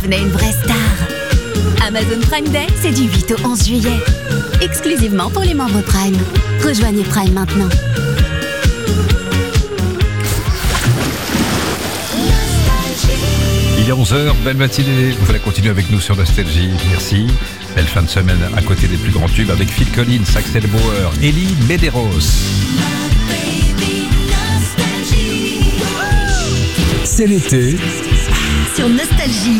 Disney une vraie star. Amazon Prime Day, c'est du 8 au 11 juillet. Exclusivement pour les membres Prime. Rejoignez Prime maintenant. Il est 11h, belle matinée. Vous allez continuer avec nous sur Nostalgie. Merci. Belle fin de semaine à côté des plus grands tubes avec Phil Collins, Axel Bauer, Elie Medeiros. C'est l'été Sur Nostalgie.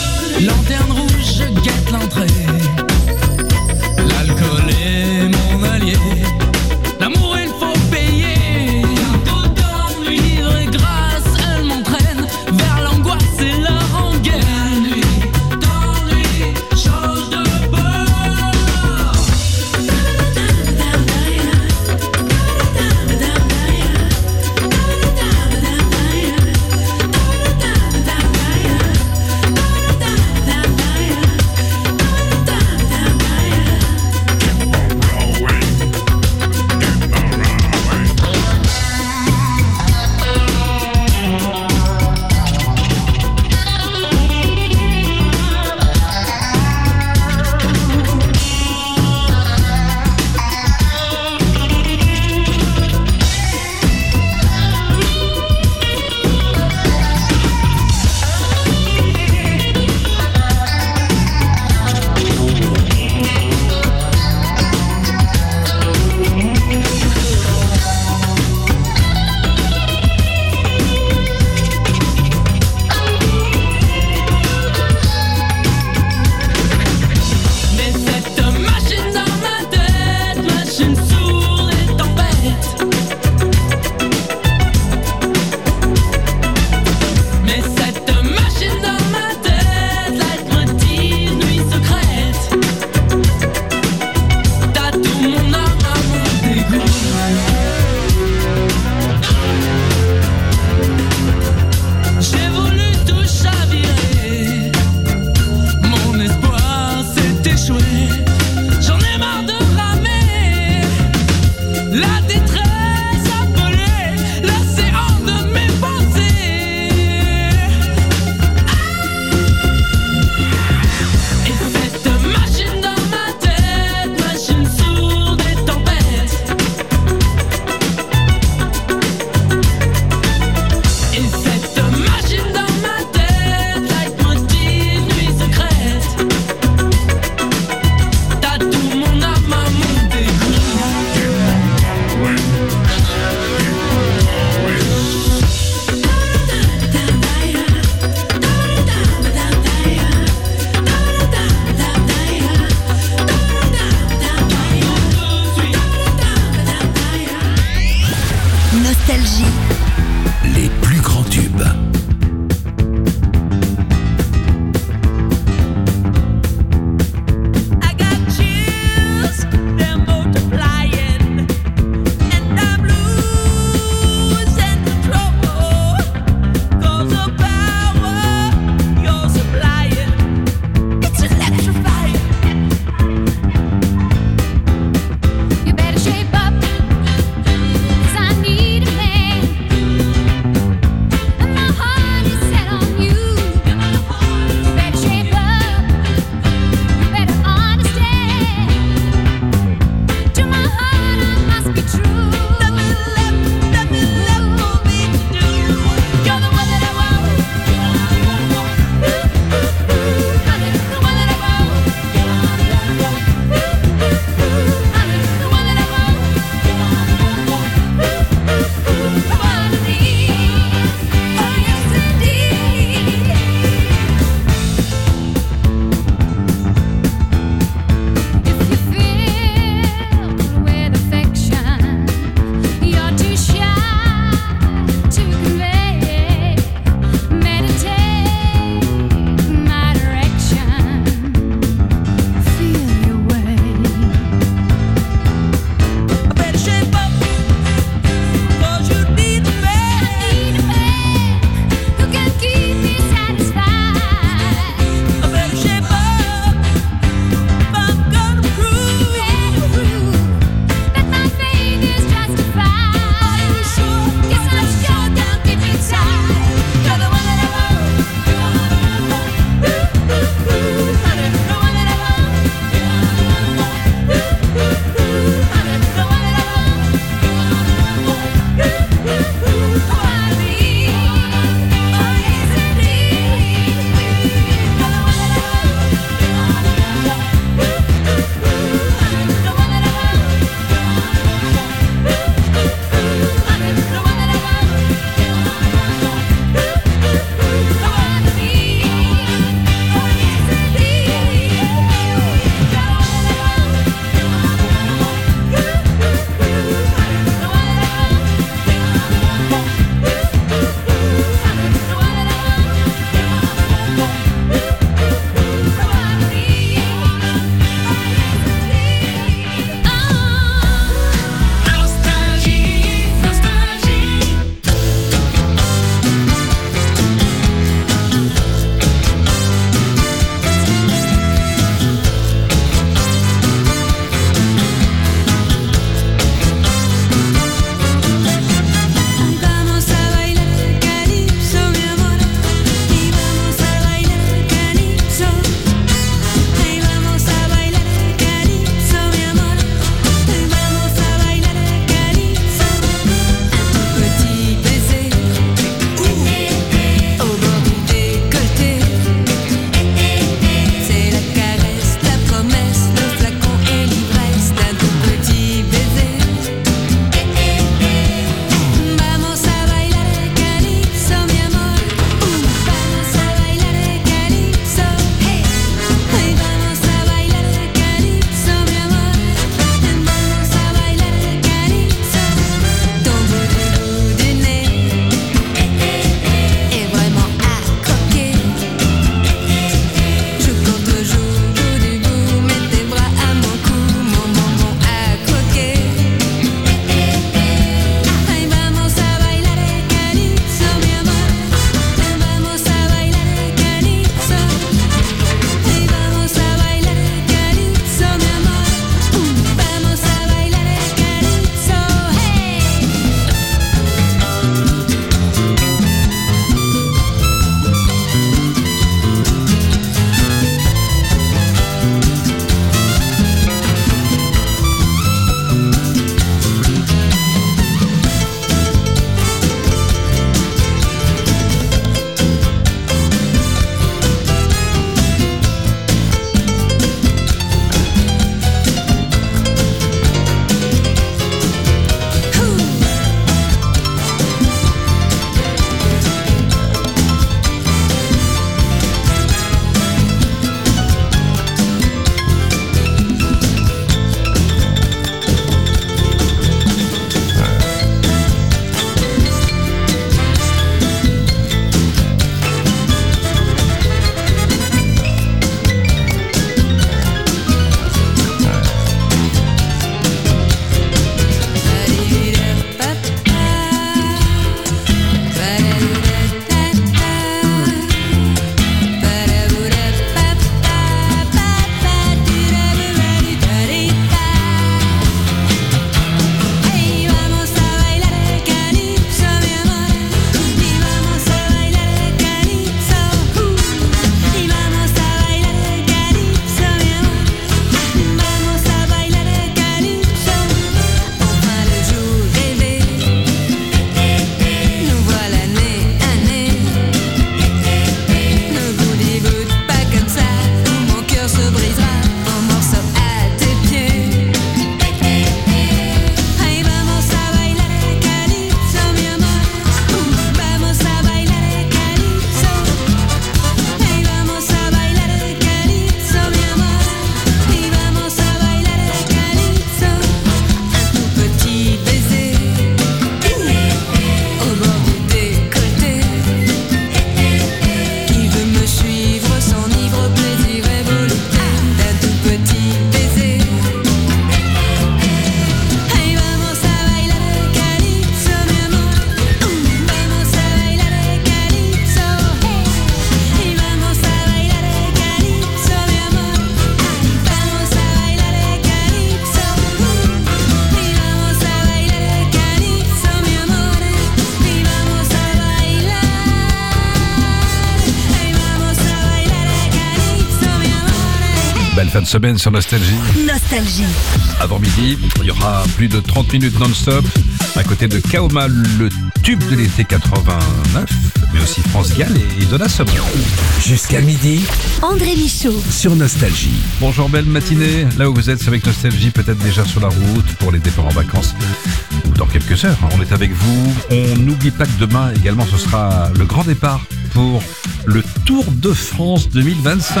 Belle fin de semaine sur Nostalgie. Nostalgie. Avant midi, il y aura plus de 30 minutes non-stop à côté de Kaoma, le tube de l'été 89, mais aussi France Gall et Donna Summer. Jusqu'à midi André Michaud. sur Nostalgie. Bonjour, belle matinée. Là où vous êtes, c'est avec Nostalgie, peut-être déjà sur la route pour les départs en vacances ou dans quelques heures. On est avec vous. On n'oublie pas que demain également, ce sera le grand départ pour le Tour de France 2025.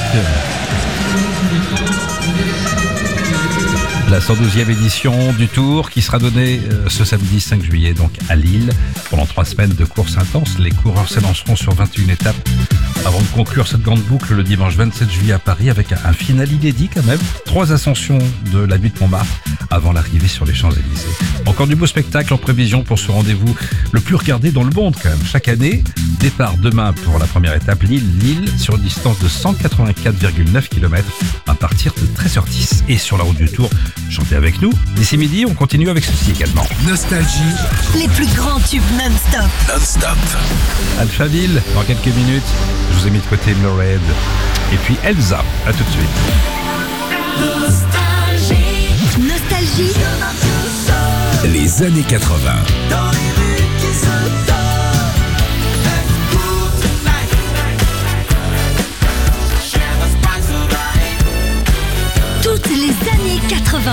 La 112e édition du Tour qui sera donnée ce samedi 5 juillet donc à Lille. Pendant 3 semaines de course intense, les coureurs s'élanceront sur 21 étapes avant de conclure cette grande boucle le dimanche 27 juillet à Paris avec un final inédit quand même. 3 ascensions de la butte Montmartre avant l'arrivée sur les Champs-Élysées. Encore du beau spectacle en prévision pour ce rendez-vous le plus regardé dans le monde quand même. Chaque année, départ demain pour la première étape Lille sur une distance de 184,9 km à partir de 13h10. Et sur la route du Tour, chantez avec nous. D'ici midi, on continue avec ceci également. Nostalgie Les plus grands tubes non-stop. non-stop. Alphaville, dans quelques minutes, je vous ai mis de côté Murray et puis Elsa. À tout de suite. Nostalgie. Les années 80. Toutes les années 80.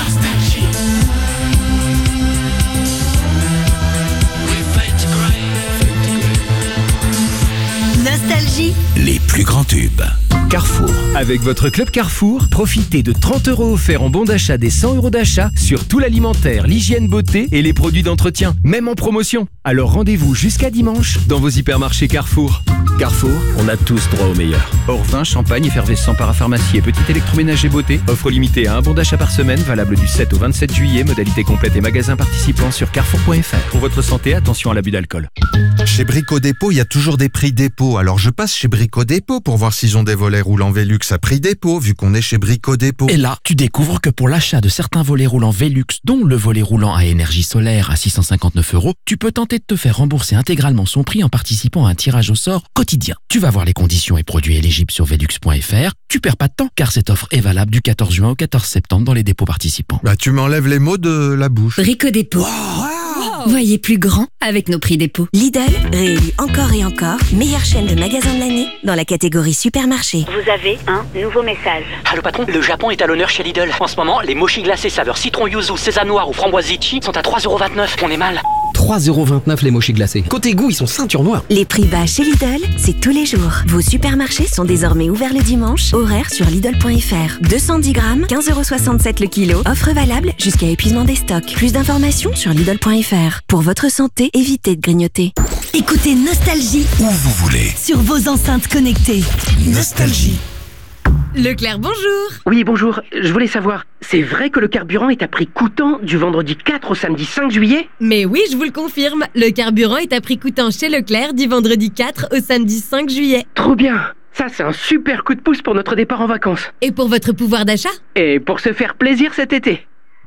Nostalgie. Les plus grands tubes. Carrefour. Avec votre club Carrefour, profitez de 30 € offerts en bon d'achat des 100 € d'achat sur tout l'alimentaire, l'hygiène beauté et les produits d'entretien, même en promotion. Alors rendez-vous jusqu'à dimanche dans vos hypermarchés Carrefour. Carrefour, on a tous droit au meilleur. Hors vin, champagne, effervescent, parapharmacie et petit électroménager beauté. Offre limitée à un bon d'achat par semaine, valable du 7 au 27 juillet. Modalité complète et magasins participants sur carrefour.fr. Pour votre santé, attention à l'abus d'alcool. Chez Brico Dépôt, il y a toujours des prix dépôt. Alors je passe chez Brico Dépôt pour voir s'ils ont des volets roulants Velux à prix dépôt, vu qu'on est chez Brico Dépôt. Et là, tu découvres que pour l'achat de certains volets roulants Velux, dont le volet roulant à énergie solaire à 659 €, tu peux tenter de te faire rembourser intégralement son prix en participant à un tirage au sort quotidien. Tu vas voir les conditions et produits éligibles sur velux.fr. Tu perds pas de temps, car cette offre est valable du 14 juin au 14 septembre dans les dépôts participants. Bah tu m'enlèves les mots de la bouche. Brico Dépôt. Voyez plus grand avec nos prix dépôt. Lidl, réélu encore et encore, meilleure chaîne de magasins de l'année dans la catégorie supermarché. Vous avez un nouveau message. Allô patron, le Japon est à l'honneur chez Lidl. En ce moment, les mochis glacés saveur citron yuzu, sésame noir ou framboise litchi sont à 3,29 €. On est mal. 3,29 € les mochis glacés. Côté goût, ils sont ceinture noire. Les prix bas chez Lidl, c'est tous les jours. Vos supermarchés sont désormais ouverts le dimanche. Horaire sur Lidl.fr. 210 grammes, 15,67 € le kilo. Offre valable jusqu'à épuisement des stocks. Plus d'informations sur Lidl.fr. Pour votre santé, évitez de grignoter. Écoutez Nostalgie Où vous voulez. sur vos enceintes connectées. Nostalgie. Leclerc, bonjour. Oui, bonjour. Je voulais savoir, c'est vrai que le carburant est à prix coûtant du vendredi 4 au samedi 5 juillet? Mais oui, je vous le confirme, le carburant est à prix coûtant chez Leclerc du vendredi 4 au samedi 5 juillet. Trop bien. Ça, c'est un super coup de pouce pour notre départ en vacances. Et pour votre pouvoir d'achat? Et pour se faire plaisir cet été.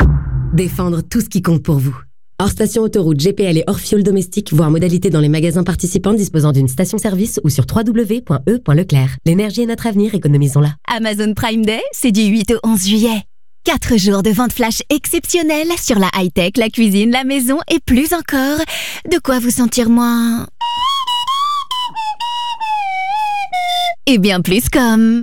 Défendre tout ce qui compte pour vous. Hors station autoroute, GPL et hors fioul domestique, voire modalité dans les magasins participants disposant d'une station-service ou sur www.e.leclerc. L'énergie est notre avenir, économisons-la. Amazon Prime Day, c'est du 8 au 11 juillet. 4 jours de vente flash exceptionnelle sur la high-tech, la cuisine, la maison et plus encore. De quoi vous sentir moins... et bien plus comme...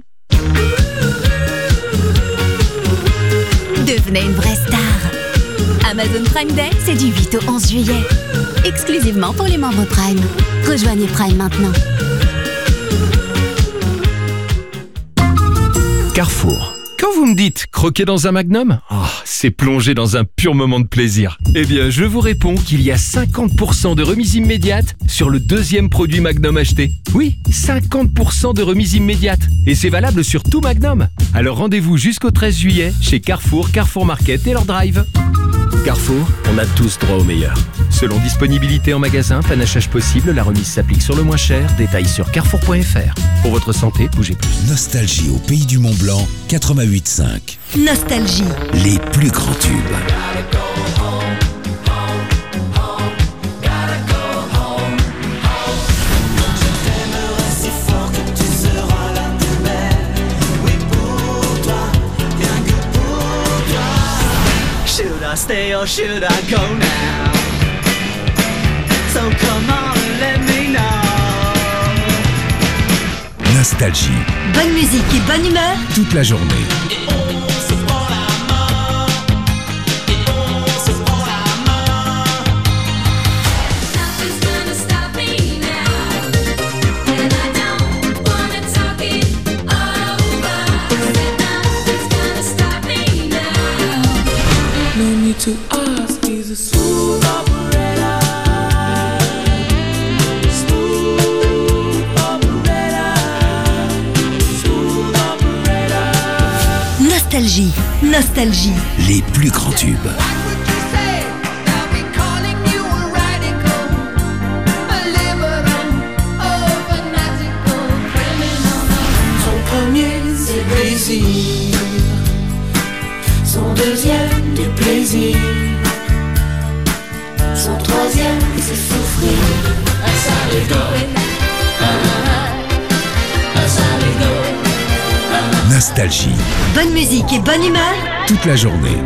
devenez une vraie star. Amazon Prime Day, c'est du 8 au 11 juillet. Exclusivement pour les membres Prime. Rejoignez Prime maintenant. Carrefour. Quand vous me dites croquer dans un Magnum, c'est plonger dans un pur moment de plaisir. Eh bien, je vous réponds qu'il y a 50% de remise immédiate sur le deuxième produit Magnum acheté. Oui, 50% de remise immédiate. Et c'est valable sur tout Magnum. Alors rendez-vous jusqu'au 13 juillet chez Carrefour, Carrefour Market et leur drive. Carrefour, on a tous droit au meilleur. Selon disponibilité en magasin, panachage possible, la remise s'applique sur le moins cher. Détails sur carrefour.fr. Pour votre santé, bougez plus. Nostalgie au pays du Mont Blanc, 88.5. Nostalgie. Les plus grands tubes. stay or should I go now? So come on and let me know. Nostalgie. Bonne musique et bonne humeur Toute la journée. To us, he's a smooth operator. Smooth operator. Smooth operator. Nostalgie, nostalgie. Les plus grands tubes. Son premier, c'est plaisir. Son deuxième, du plaisir. Son troisième, c'est souffrir. Nostalgie. Bonne musique et bonne humeur Toute la journée.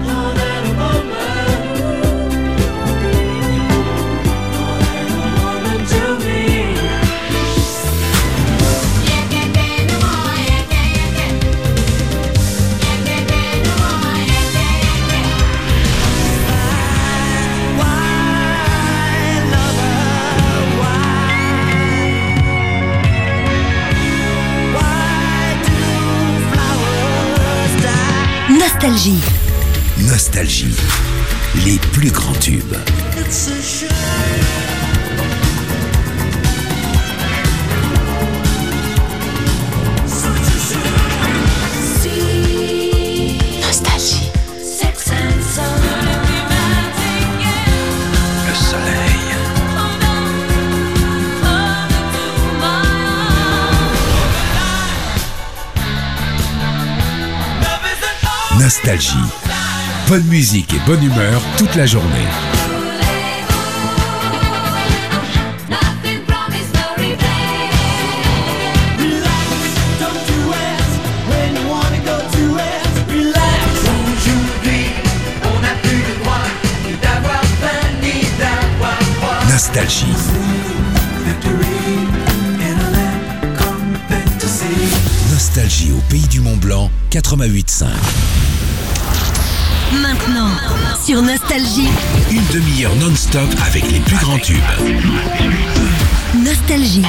Nostalgie. Nostalgie. Les plus grands tubes. Nostalgie. Le soleil. Nostalgie. Bonne musique et bonne humeur toute la journée. Nostalgie. Nostalgie au pays du Mont-Blanc, 88.5. Maintenant, sur Nostalgie, Une demi-heure non-stop avec les plus grands tubes. Nostalgie.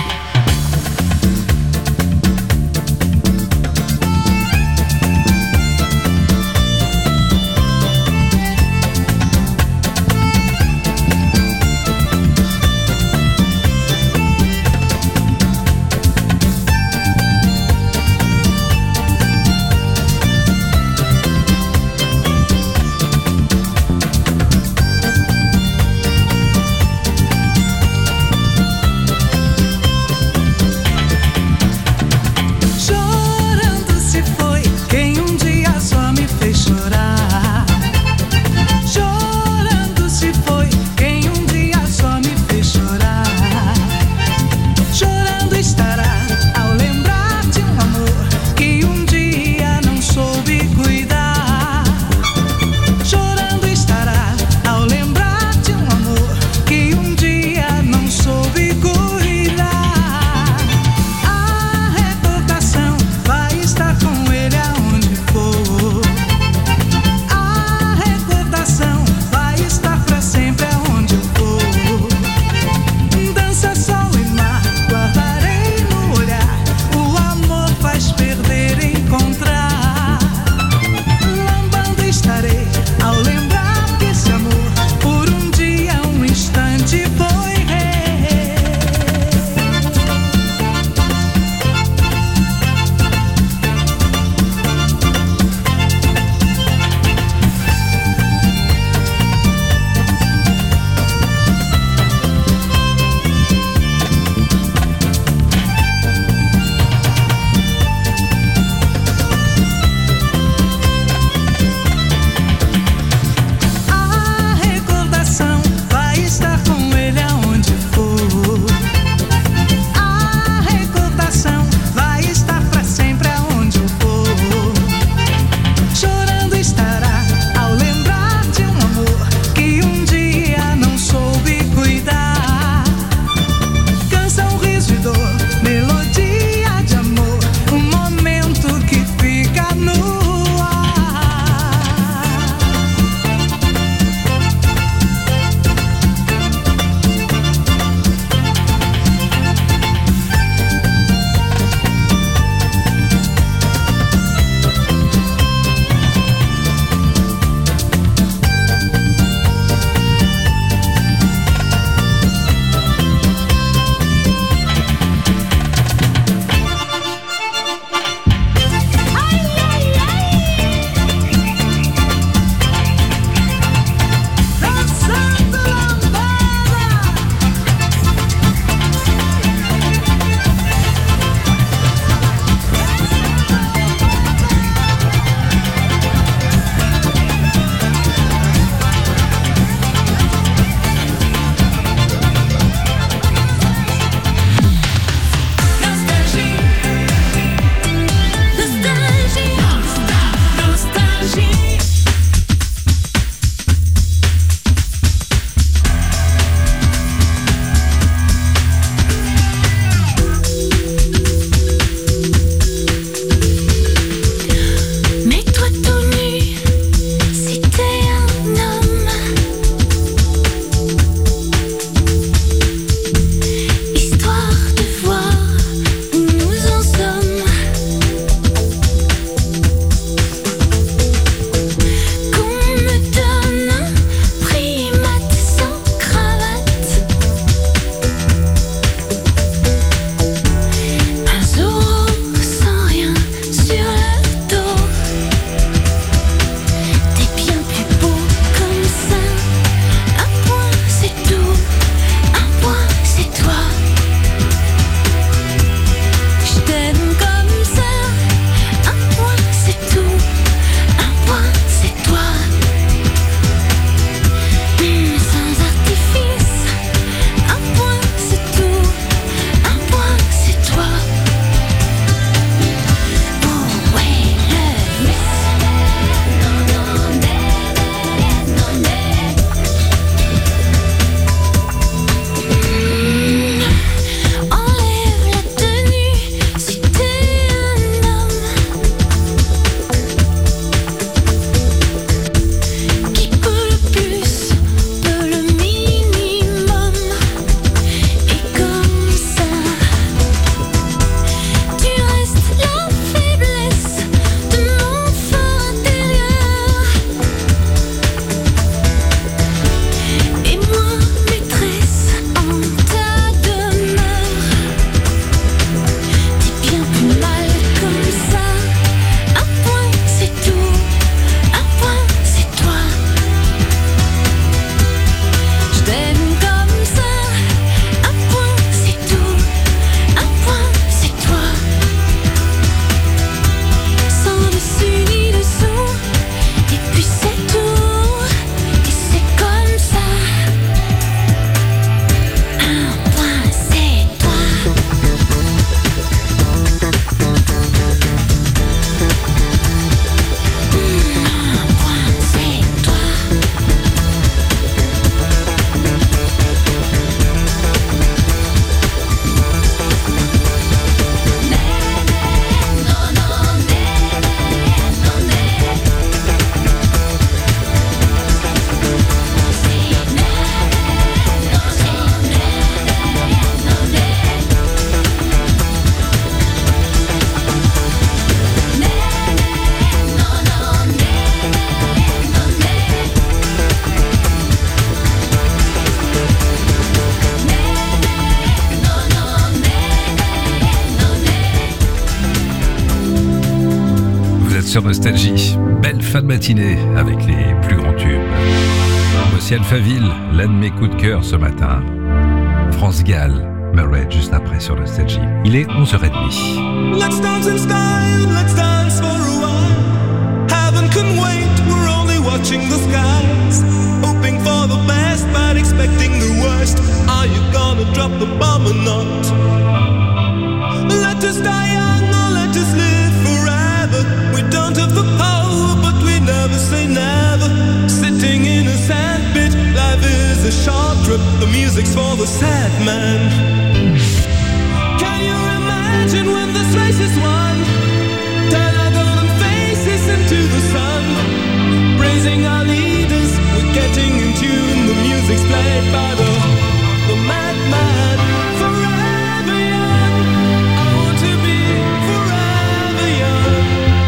sur Nostalgie. Belle fin de matinée avec les plus grands tubes. Voici Alphaville, l'un de mes coups de cœur ce matin. France Gall, Murray juste après sur Nostalgie. Il est 11h30. Let's dance in style, let's dance for a while. Heaven can wait, we're only watching the skies. Hoping for the best, but expecting the worst. Are you gonna drop the bomb or not? Let us die young or let us live forever. We don't have the power, but we never say never. Sitting in a sandpit, life is a short trip. The music's for the sad man. Can you imagine when this race is won? Turn our golden faces into the sun. Praising our leaders, we're getting in tune. The music's played by the madman. Forever young, I want to be forever young.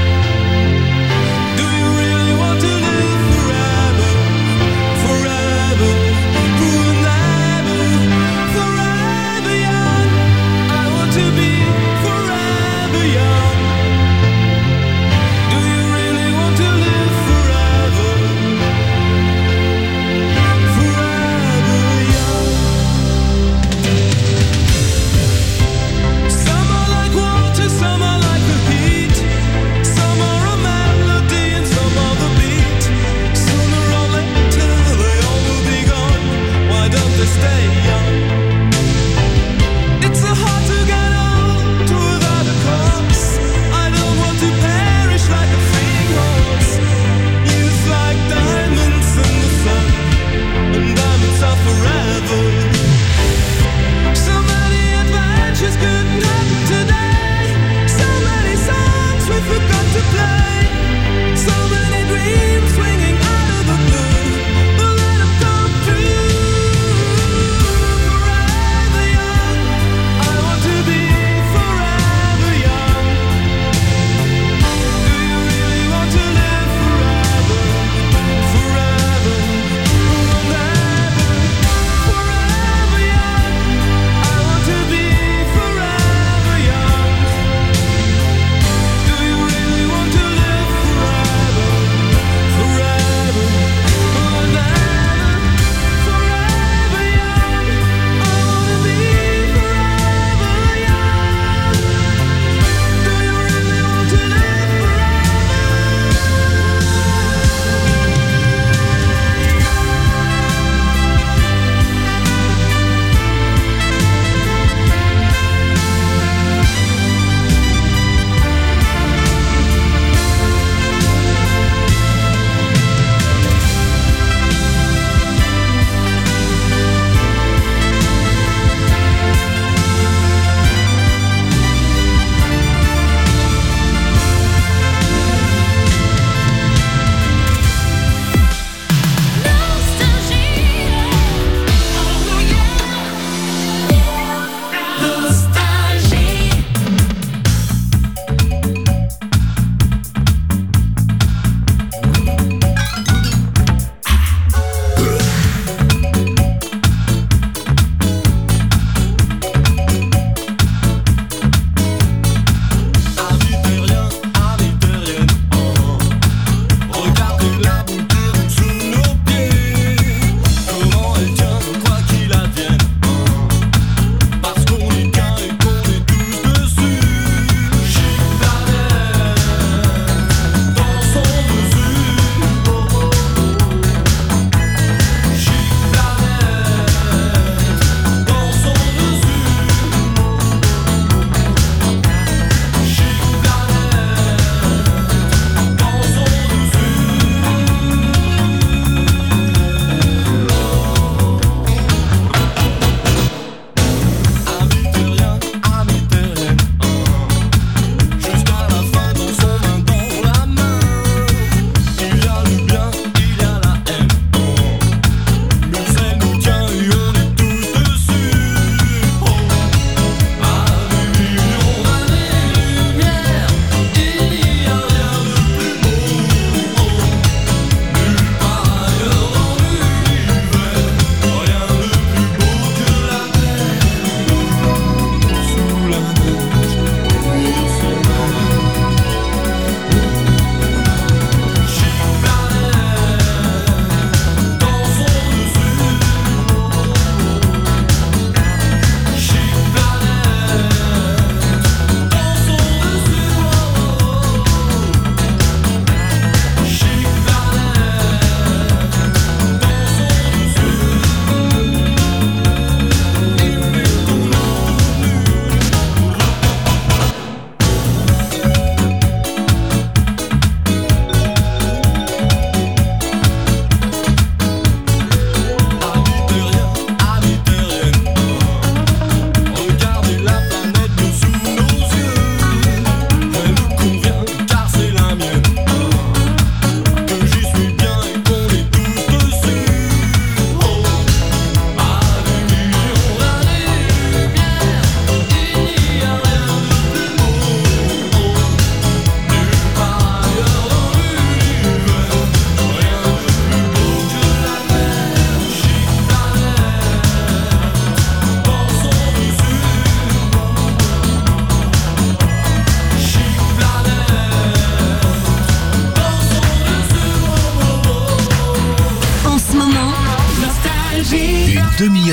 Do you really want to live forever? Forever, forever, forever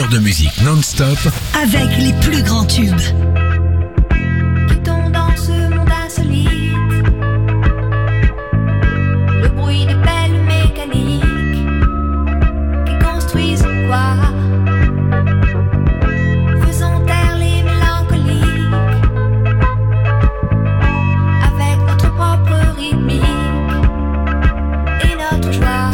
de musique non-stop avec les plus grands tubes. Quittons dans ce monde insolite le bruit des pelles mécaniques qui construisent quoi? Faisons taire les mélancoliques avec notre propre rythmique et notre joie.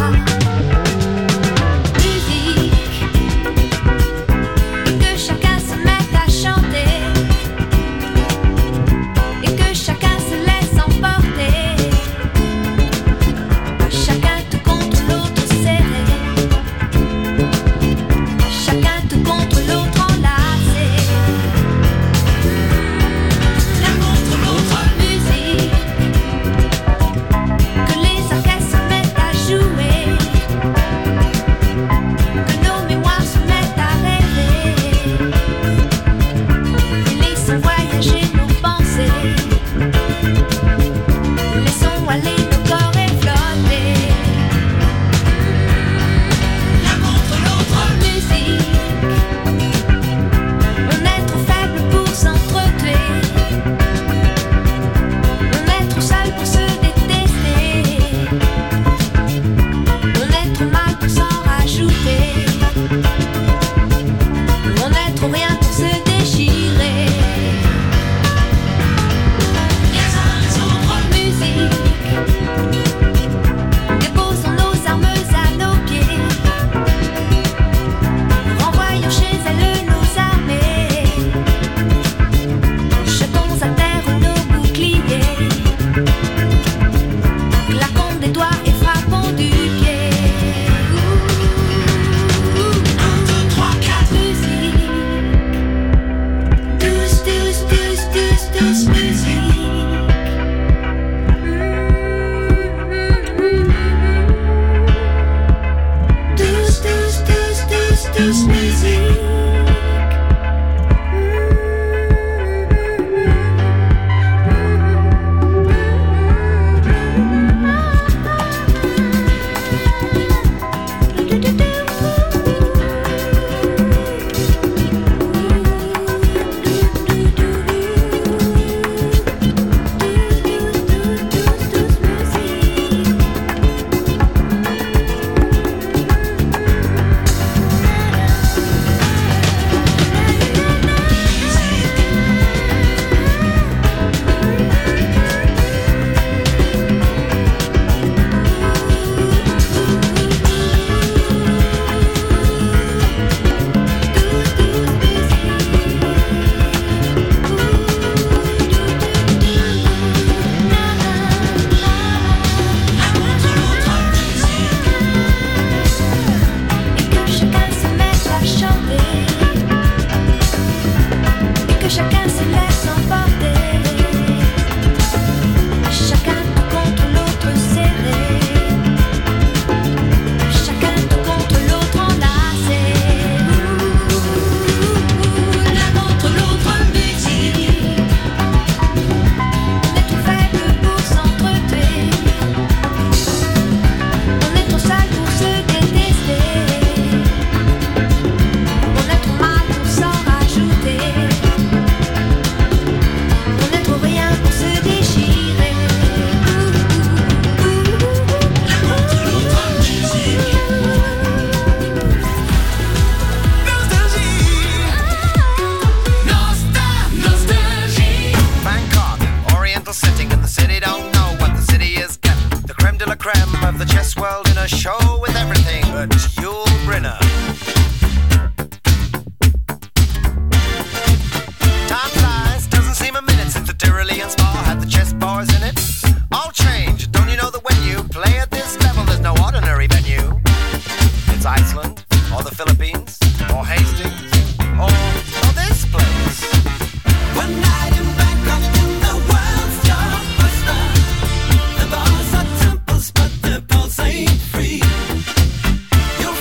You'll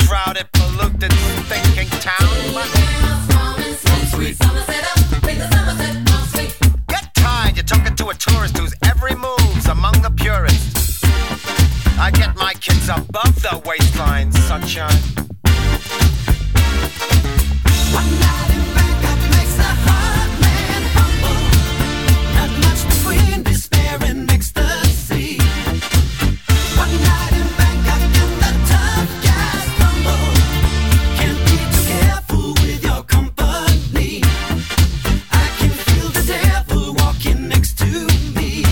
crowded, polluted, thinking town. Get tired, you're talking to a tourist whose every move's among the purists. I get my kids above the waistline, sunshine. One night in Bangkok makes the heart man humble. Not much between despair and ecstasy. One night in Bangkok and the tough guys crumble. Can't be too careful with your company. I can feel the devil walking next to me.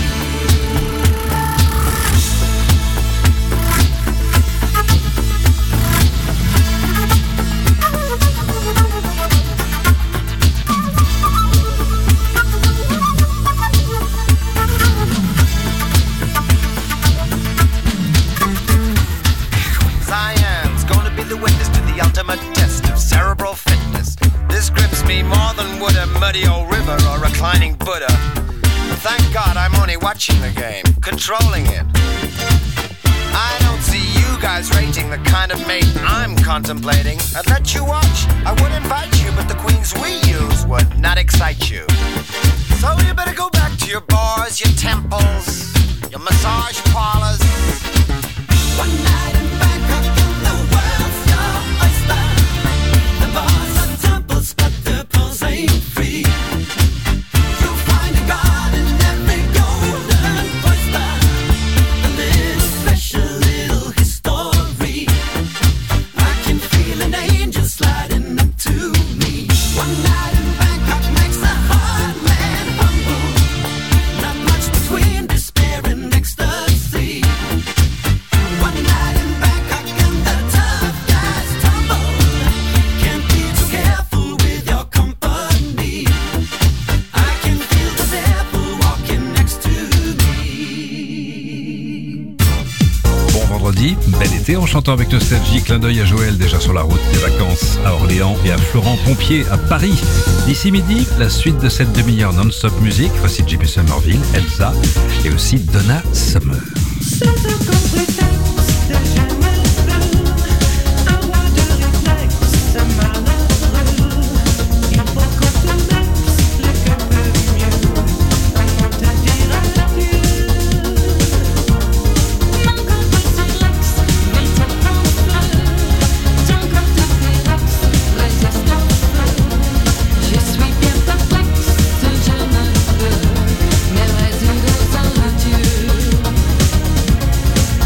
Cyan's gonna be the witness to the ultimate test of cerebral fitness. This grips me more than would a muddy old river or reclining Buddha. Thank God I'm only watching the game, controlling it. I don't see you guys rating the kind of mate I'm contemplating. I'd let you watch, I would invite you, but the queens we use would not excite you. So you better go back to your bars, your temples, your massage parlors. One night in Bangkok and the world's your oyster. The bars are temples, but the pearls ain't free. You'll find a god in every golden oyster. A little special little history. I can feel an angel sliding up to me. One night in Bangkok makes the heart man humble. Not much between despair and ecstasy. One night in Bangkok and the tough guys tumble. Can't be too careful with your company. I can feel the devil walking next to me. Bon vendredi, bel été en chantant avec nostalgie. Clin d'œil à Joël déjà sur la route des vacances à Orléans et à Florent Pompier à Paris. D'ici midi, la suite de cette demi-heure non-stop musique. Voici JP Somerville, Elsa et aussi Donna Summer. Mais reste une grosse aventure.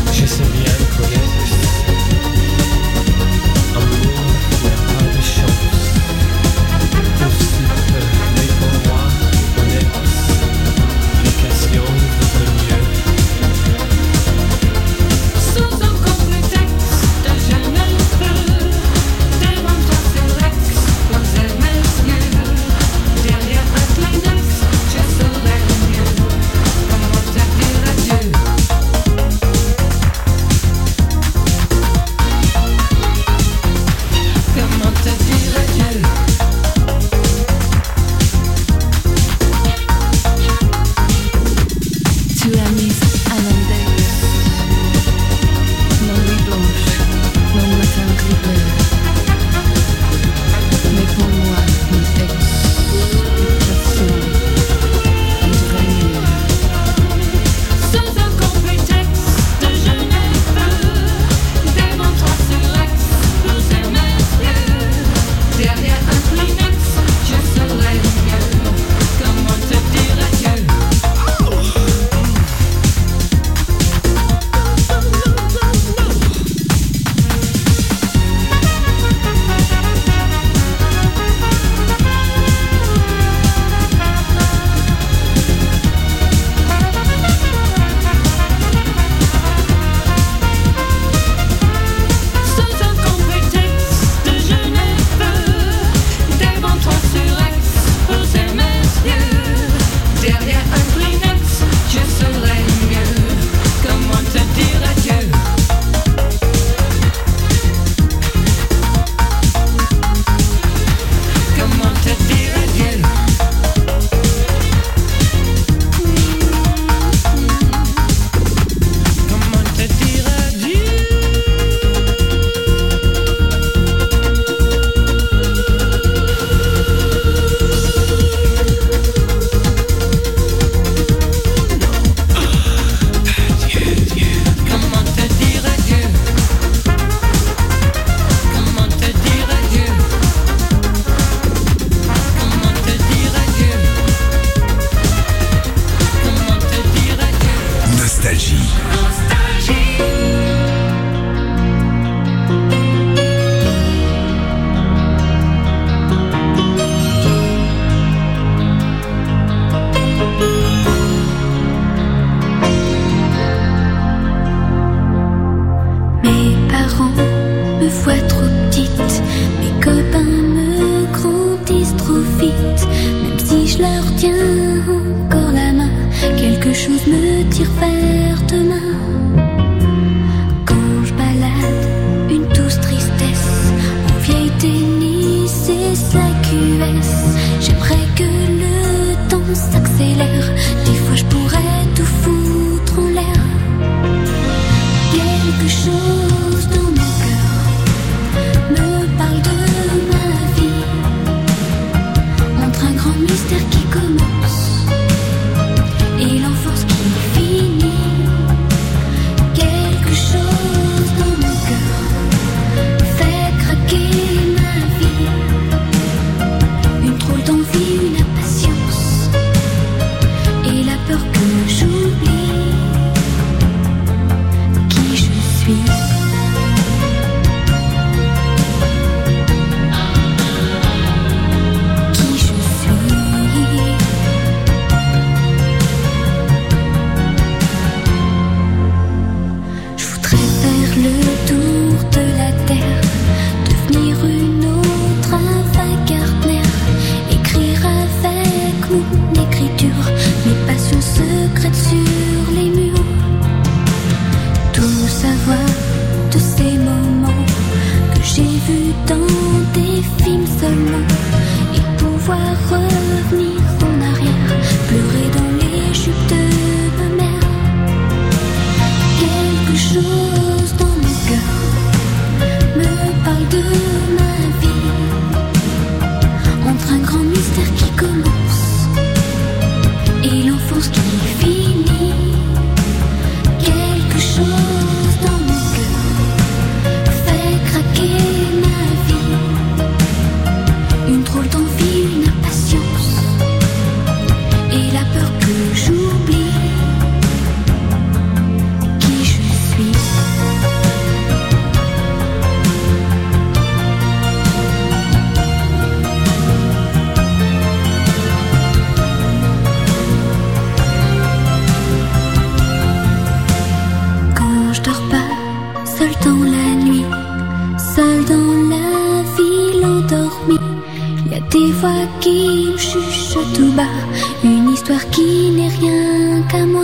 endormie. Y a des voix qui me chuchotent tout bas, une histoire qui n'est rien qu'à moi.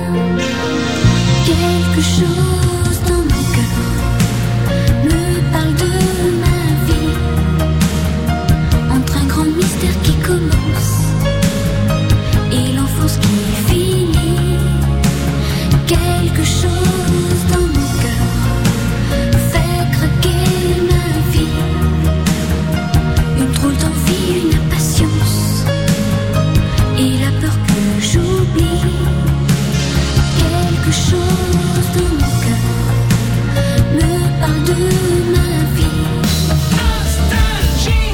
Quelque chose dans mon cœur me parle de ma vie, entre un grand mystère qui commence et l'enfance qui finit. Quelque chose dans mon cœur fait craquer ma vie, une drôle d'envie, une impatience et la peur que j'oublie. Quelque chose dans mon cœur me parle de ma vie. Nostalgie,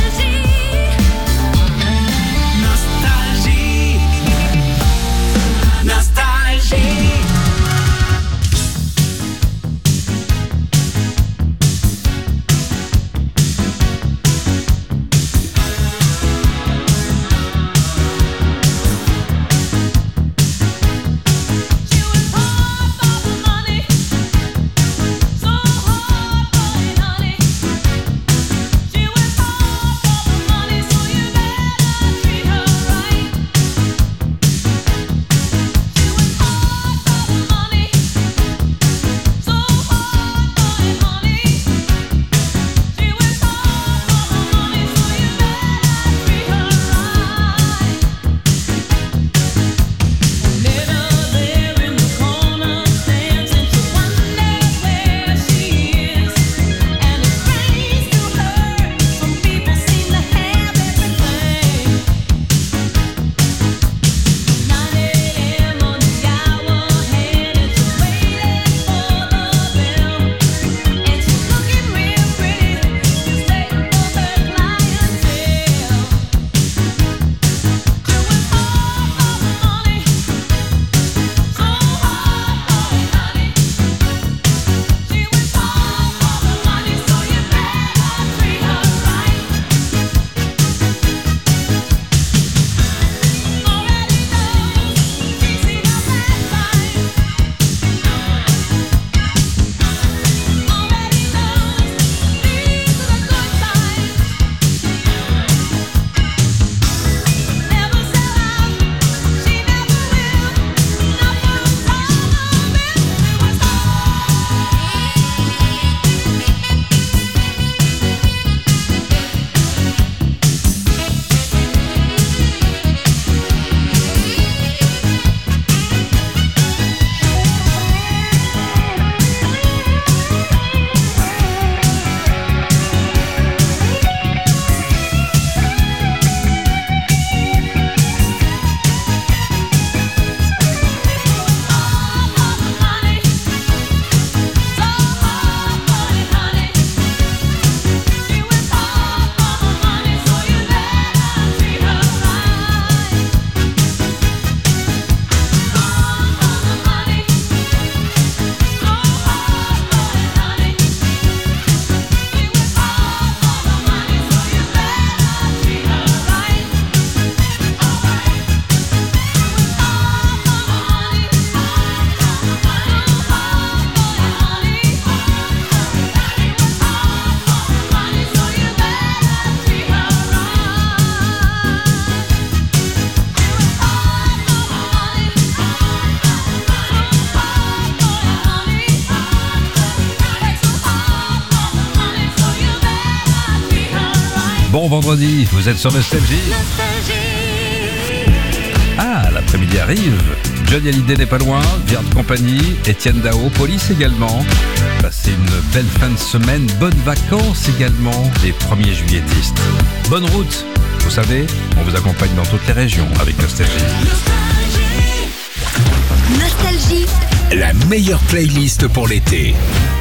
nostalgie, nostalgie, nostalgie. Bon vendredi, vous êtes sur Nostalgie. Ah, l'après-midi arrive. Johnny Hallyday n'est pas loin, Weird Company, Étienne Dao, Police également. Passez une belle fin de semaine, bonnes vacances également, les premiers juilletistes. Bonne route. Vous savez, on vous accompagne dans toutes les régions avec Nostalgie. Nostalgie. La meilleure playlist pour l'été.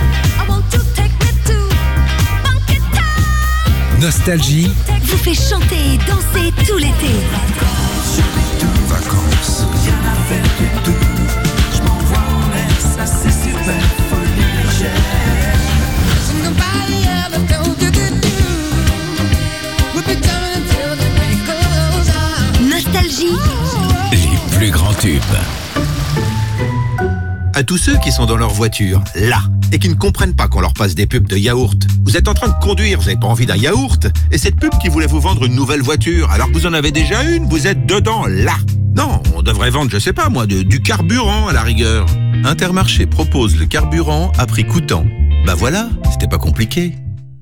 Nostalgie vous fait chanter et danser tout l'été. Vacances, y'a la fête du tout. Je m'envoie en l'air, ça c'est super folie légère. Nobody ever told you to do. We'll be done until the break goes on. Nostalgie. Les plus grands tubes. À tous ceux qui sont dans leur voiture, là, et qui ne comprennent pas qu'on leur passe des pubs de yaourt. Vous êtes en train de conduire, vous n'avez pas envie d'un yaourt, et cette pub qui voulait vous vendre une nouvelle voiture, alors que vous en avez déjà une, vous êtes dedans, là. Non, on devrait vendre, je sais pas moi, du carburant à la rigueur. Intermarché propose le carburant à prix coûtant. Bah voilà, c'était pas compliqué.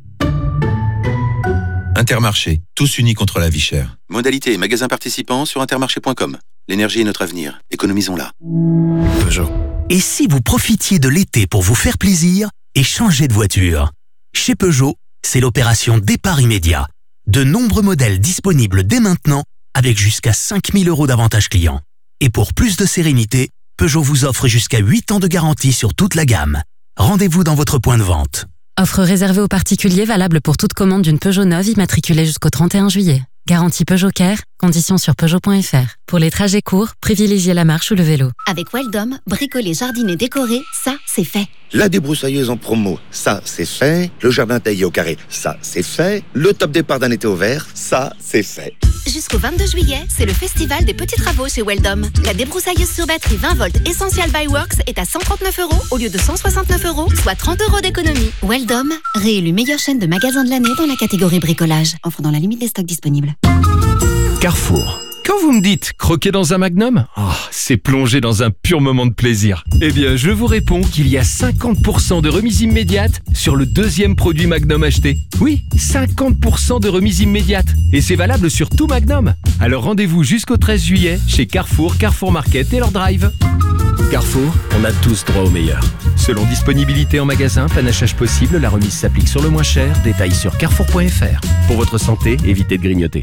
Intermarché, tous unis contre la vie chère. Modalité et magasins participants sur intermarché.com. L'énergie est notre avenir, économisons-la. Peugeot. Et si vous profitiez de l'été pour vous faire plaisir et changer de voiture? Chez Peugeot, c'est l'opération départ immédiat. De nombreux modèles disponibles dès maintenant avec jusqu'à 5 000 € d'avantages clients. Et pour plus de sérénité, Peugeot vous offre jusqu'à 8 ans de garantie sur toute la gamme. Rendez-vous dans votre point de vente. Offre réservée aux particuliers valable pour toute commande d'une Peugeot neuve immatriculée jusqu'au 31 juillet. Garantie Peugeot Care, conditions sur Peugeot.fr. Pour les trajets courts, privilégiez la marche ou le vélo. Avec Weldom, bricoler, jardiner, décorer, ça, c'est fait. La débroussailleuse en promo, ça, c'est fait. Le jardin taillé au carré, ça, c'est fait. Le top départ d'un été au vert, ça, c'est fait. Jusqu'au 22 juillet, c'est le festival des petits travaux chez Weldom. La débroussailleuse sur batterie 20 volts Essential by Works est à 139 € au lieu de 169 €, soit 30 € d'économie. Weldom, réélu meilleure chaîne de magasins de l'année dans la catégorie bricolage. Offre dans la limite des stocks disponibles. Carrefour. Quand vous me dites croquer dans un Magnum, c'est plonger dans un pur moment de plaisir. Eh bien, je vous réponds qu'il y a 50% de remise immédiate sur le deuxième produit Magnum acheté. Oui, 50% de remise immédiate. Et c'est valable sur tout Magnum. Alors rendez-vous jusqu'au 13 juillet chez Carrefour, Carrefour Market et leur drive. Carrefour, on a tous droit au meilleur. Selon disponibilité en magasin, panachage possible, la remise s'applique sur le moins cher. Détails sur carrefour.fr. Pour votre santé, évitez de grignoter.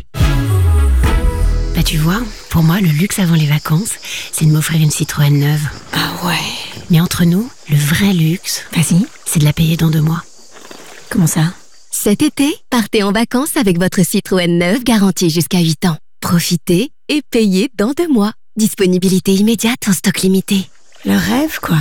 Bah tu vois, pour moi, le luxe avant les vacances, c'est de m'offrir une Citroën neuve. Ah ouais. Mais entre nous, le vrai luxe, vas-y, c'est de la payer dans 2 mois. Comment ça? Cet été, partez en vacances avec votre Citroën neuve garantie jusqu'à 8 ans. Profitez et payez dans 2 mois. Disponibilité immédiate en stock limité. Le rêve, quoi.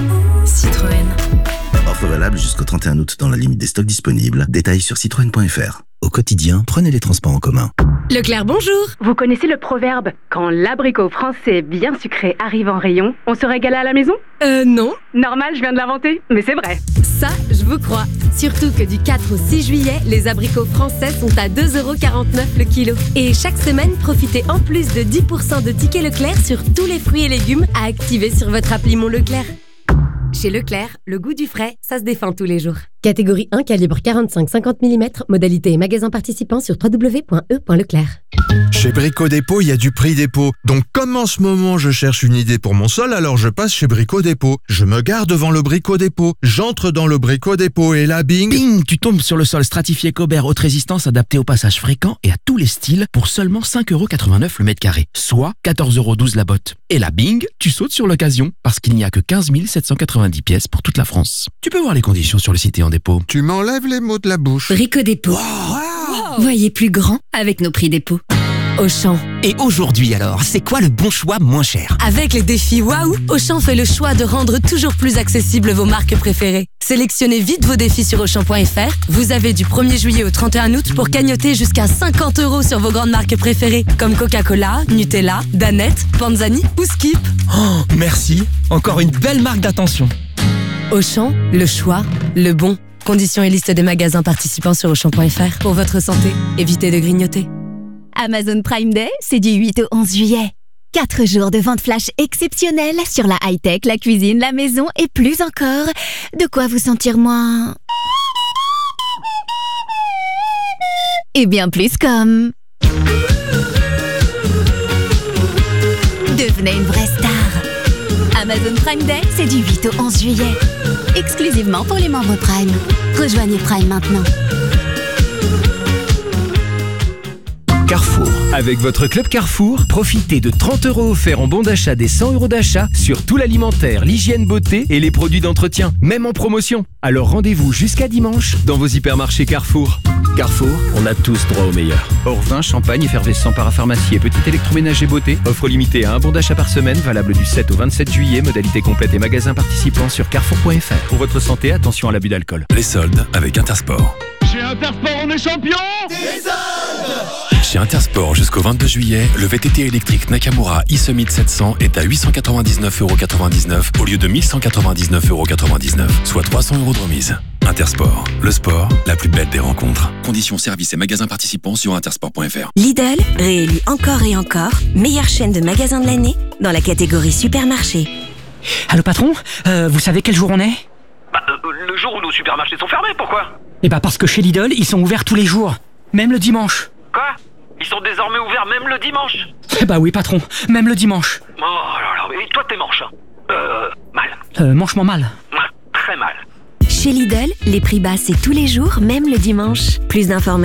Citroën. Offre valable jusqu'au 31 août dans la limite des stocks disponibles. Détails sur citroën.fr. Au quotidien, prenez les transports en commun. Leclerc, bonjour. Vous connaissez le proverbe « Quand l'abricot français bien sucré arrive en rayon, on se régale à la maison » Non. Normal, je viens de l'inventer, mais c'est vrai. Ça, je vous crois. Surtout que du 4 au 6 juillet, les abricots français sont à 2,49 € le kilo. Et chaque semaine, profitez en plus de 10% de tickets Leclerc sur tous les fruits et légumes à activer sur votre appli Mon Leclerc. Chez Leclerc, le goût du frais, ça se défend tous les jours. Catégorie 1, calibre 45-50 mm, modalité et magasin participant sur www.e.leclerc. Chez Brico Dépôt, il y a du prix dépôt. Donc comme en ce moment je cherche une idée pour mon sol, alors je passe chez Brico Dépôt. Je me gare devant le Brico Dépôt. J'entre dans le Brico Dépôt et là, bing... Bing, tu tombes sur le sol stratifié Cobert haute résistance adapté au passage fréquent et à tous les styles pour seulement 5,89 € le mètre carré, soit 14,12 € la botte. Et là, bing, tu sautes sur l'occasion parce qu'il n'y a que 15 790 pièces pour toute la France. Tu peux voir les conditions sur le site et en dépôt. Tu m'enlèves les mots de la bouche. Brico Dépôt. Wow. Voyez plus grand avec nos prix dépôt. Auchan. Et aujourd'hui alors, c'est quoi le bon choix moins cher? Avec les défis Waouh, Auchan fait le choix de rendre toujours plus accessibles vos marques préférées. Sélectionnez vite vos défis sur Auchan.fr. Vous avez du 1er juillet au 31 août pour cagnotter jusqu'à 50 € sur vos grandes marques préférées, comme Coca-Cola, Nutella, Danette, Panzani ou Skip. Oh, merci. Encore une belle marque d'attention. Auchan, le choix, le bon. Conditions et liste des magasins participants sur Auchan.fr. Pour votre santé, évitez de grignoter. Amazon Prime Day, c'est du 8 au 11 juillet. 4 jours de vente flash exceptionnelle sur la high-tech, la cuisine, la maison et plus encore. De quoi vous sentir moins... et bien plus comme... devenez une vraie star. Amazon Prime Day, c'est du 8 au 11 juillet. Exclusivement pour les membres Prime. Rejoignez Prime maintenant. Carrefour. Avec votre club Carrefour, profitez de 30 € offerts en bon d'achat des 100 € d'achat sur tout l'alimentaire, l'hygiène beauté et les produits d'entretien, même en promotion. Alors rendez-vous jusqu'à dimanche dans vos hypermarchés Carrefour. Carrefour, on a tous droit au meilleur. Hors vin, champagne, effervescent, parapharmacie et petit électroménager beauté. Offre limitée à un bon d'achat par semaine, valable du 7 au 27 juillet. Modalité complète et magasins participants sur carrefour.fr. Pour votre santé, attention à l'abus d'alcool. Les soldes avec Intersport. Chez Intersport, on est champion. Des soldes. Chez Intersport jusqu'au 22 juillet, le VTT électrique Nakamura e-Summit 700 est à 899,99€ au lieu de 1199,99€, soit 300€ de remise. Intersport, le sport, la plus belle des rencontres. Conditions, services et magasins participants sur intersport.fr. Lidl, réélu encore et encore, meilleure chaîne de magasins de l'année dans la catégorie supermarché. Allô patron, vous savez quel jour on est ? Le jour où nos supermarchés sont fermés, pourquoi ? Parce que chez Lidl, ils sont ouverts tous les jours, même le dimanche. Quoi ? Ils sont désormais ouverts même le dimanche ? Oui patron, même le dimanche. Oh là là, et toi t'es manche, hein ? Mal. Manchement mal. Très mal. Chez Lidl, les prix bas c'est tous les jours, même le dimanche. Plus d'informations